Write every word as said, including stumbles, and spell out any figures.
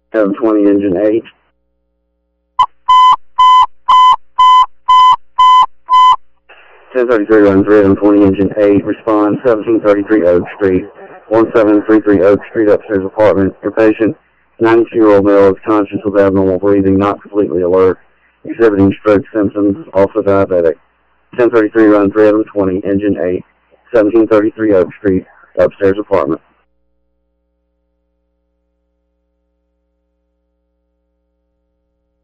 seven twenty, engine eight. ten thirty-three runs red on twenty, engine eight. Respond, seventeen thirty-three Oak Street. one seven three three Oak Street, upstairs apartment. Your patient, ninety-two-year-old male, is conscious with abnormal breathing, not completely alert, exhibiting stroke symptoms, also diabetic. ten thirty-three runs red on twenty, engine eight. seventeen thirty-three Oak Street, upstairs apartment.